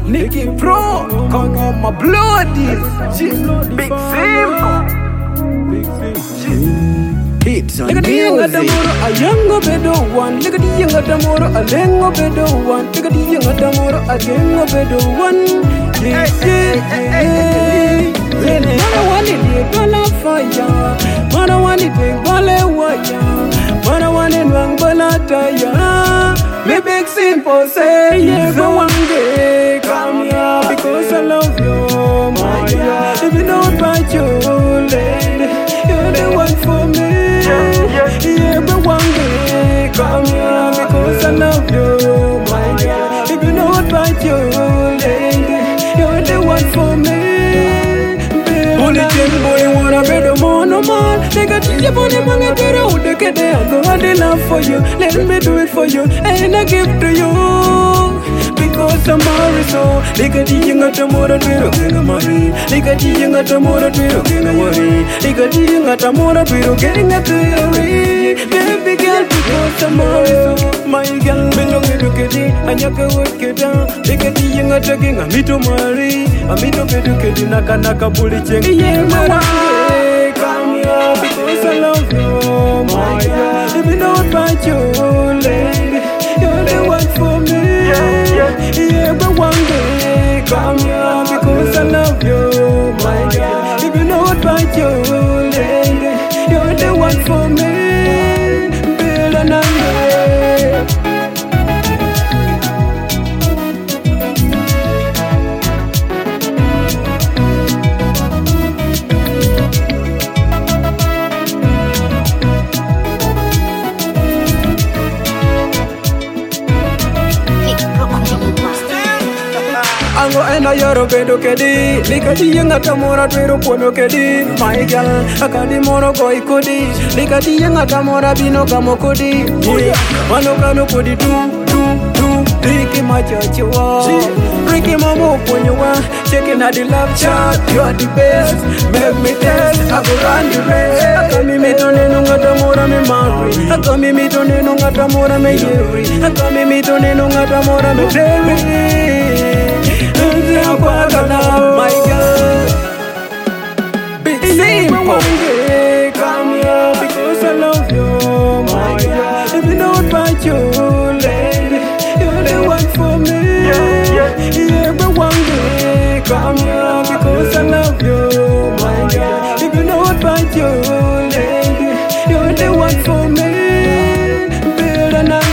Nicky Pro, come on my bloody Big Sim. Hits on Look at the young at the music. moro, a young bedo one. Look at the young at the moro, a lengo bedo one. Look at the young at the moro, a gengo bedo one. Mana wani di bala fire, mana wani di bala waya, mana wani nwang bala taya. Me big simple say yeah, go one day come here because I love you, my God. If you don't fight you, lady, you're the one for me. Yeah, but one day come here because I love you, my God. If you don't fight you, lady, you're the one for me. Only thing boy wanna be the mono man. They got you on the manga better who they get there. Go on the love for you. Let me do it for you. And I give to you. Because I'm married so. They got you got the more to do. Getting money. They got you got the more to do. Getting money. They got you got the more to do. Getting a theory. Baby girl, because I'm married so. My girl belong to Kitty. And you can work it down. They got you got the king. I'm to marry. I'm to get to Kitty. Naka bully check. Yeah, man, come here because I love you, my God. If you don't fight you, lady, you're the one for me. Yeah, but one day, come here because I love you, my God. If you don't fight you, lady, you're the one for me. Build another. Ango ena yoro bedo kedi Likati yenga tamora twero pono kedi My girl, akadi moro koi kodi Likati yenga tamora bino kamo kodi Mano kano kodi Ricky machachiwa Ricky mamo ponyowa Checking out the love chat You are the best Make me test I go run the race Akami mitone nunga tamora me marry Akami mitone nunga tamora me yeri Akami mitone nunga tamora me dairy my girl, big simple. Come here because I love you, my God. If you don't fight you, lady, you're the one for me. Yeah, but one day, come here because I love you, my God. If you don't fight you, lady, you're the one for me. Build another.